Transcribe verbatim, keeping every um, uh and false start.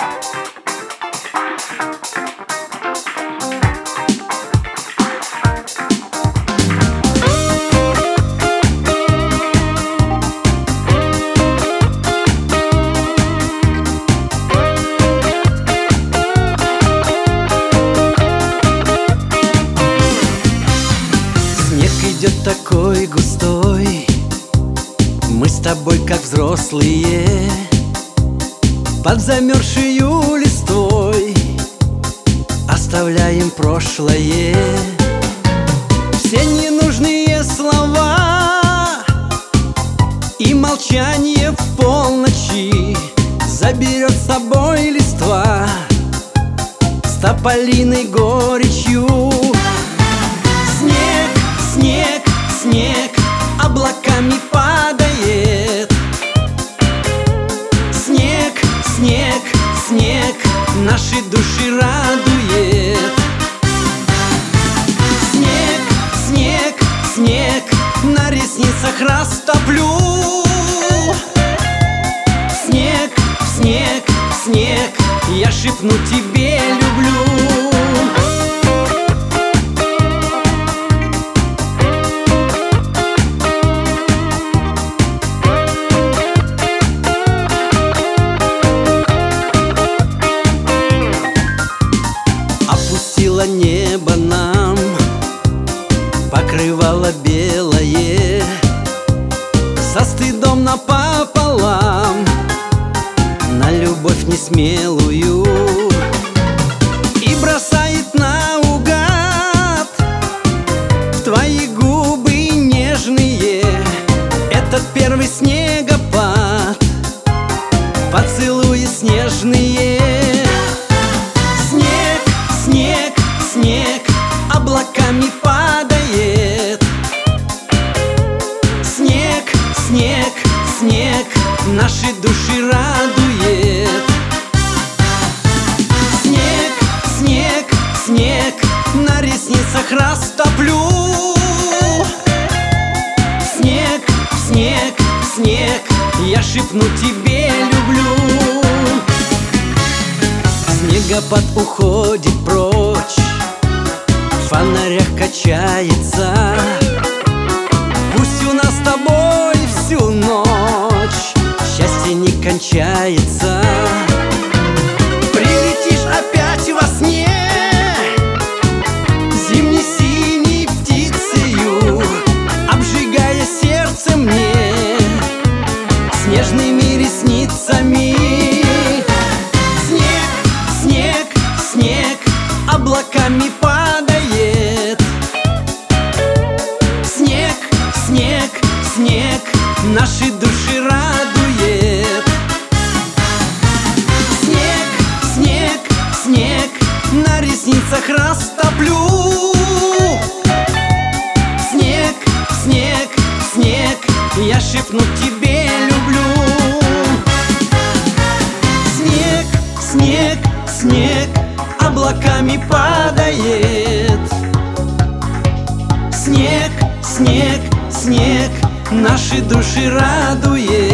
Идет такой густой, мы с тобой как взрослые, под замерзшую листвой оставляем прошлое. Все ненужные слова и молчание в полночи заберет с собой листва с тополиной горечью. Снег, снег, снег облаками падает. Снег, снег, снег наши души радует. Снег, снег, снег на ресницах растоплю. Снег, снег, снег я шепну тебе люблю. Небо нам покрывало белое, со стыдом напополам, на любовь несмелую, и бросает наугад в твои губы нежные этот первый снегопад, поцелуи снежные. Снег, снег, снег облаками падает. Снег, снег, снег наши души радует. Снег, снег, снег на ресницах растоплю. Снег, снег, снег я шепну тебе люблю. Снегопад уходит прочь, в фонарях качается. Пусть у нас с тобой всю ночь счастье не кончается. Прилетишь опять во сне зимне-синей птицею, обжигая сердце мне снежными ресницами. Снег, снег, снег облаками падает. Снег, снег, снег наши души радует. Снег, снег, снег на ресницах растоплю. Снег, снег, снег я шепну тебе люблю. Снег, снег, снег облаками падает. Снег, снег, снег наши души радует.